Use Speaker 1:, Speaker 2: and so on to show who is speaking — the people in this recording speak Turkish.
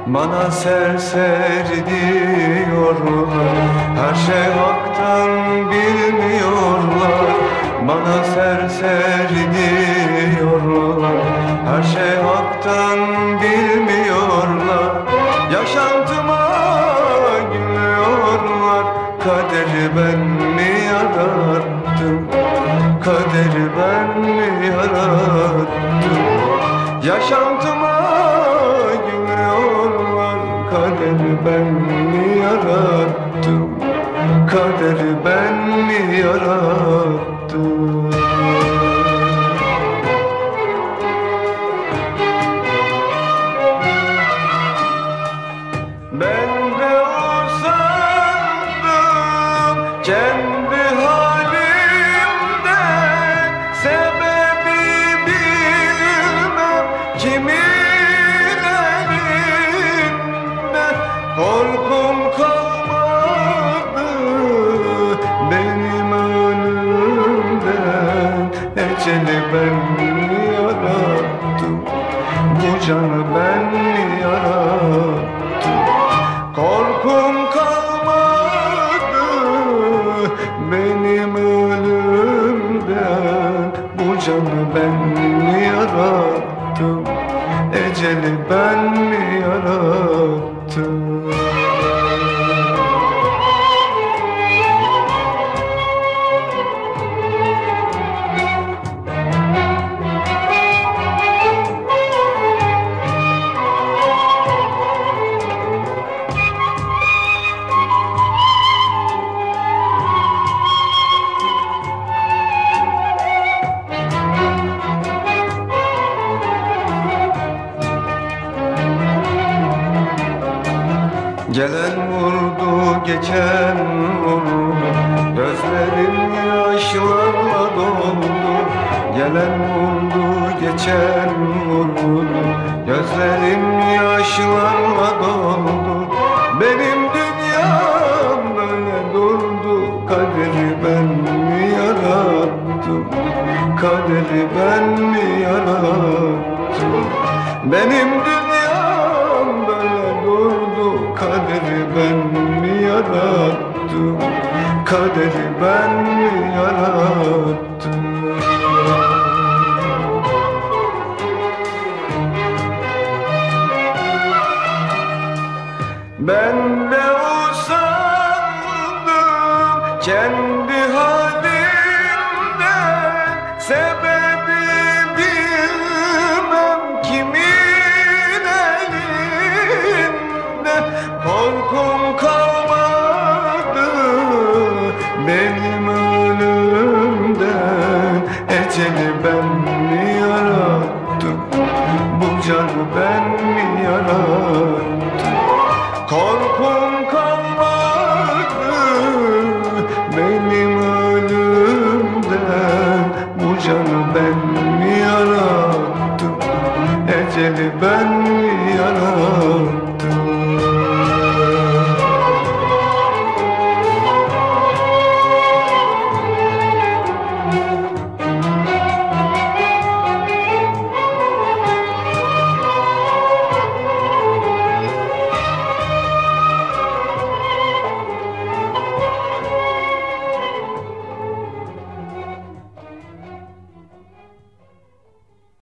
Speaker 1: Bana serseri diyorlar, her şey haktan bilmiyorlar. Bana serseri diyorlar, her şey haktan bilmiyorlar. Yaşantıma gülüyorlar, kaderi ben mi yarattım? Kaderi ben mi yarattım? Yaşantıma gülüyorlar, kaderi ben mi yarattım? Kaderi ben mi yarattım? Ben de usandım kendi halimden, sebebi bilmem kimin elinden. Korkum kalmadı benim ölümden, eceli ben mi yarattım? Bu canı ben mi yarattım? Korkum kalmadı benim ölümden, bu canı ben mi yarattım? Eceli ben mi yarattım? Gelen vurdu, geçen vurdu, gözlerim yaşlarla doldu. Gelen vurdu, geçen vurdu, gözlerim yaşlarla doldu. Benim dünyam böyle durdu, kaderi ben mi yarattım? Kaderi ben mi yarattım? Benim dünyam böyle durdu, kaderi ben mi yarattım? Kaderi ben mi yarattım? Ben de usandım kendi halimden, sebebi bilmem kimin elinde. Korkum kalmadı benim ölümden, eceli ben mi yarattım? Bu canı ben mi yarattım? Korkum kalmadı benim ölümden, bu canı ben mi yarattım? Eceli ben mi yarattım?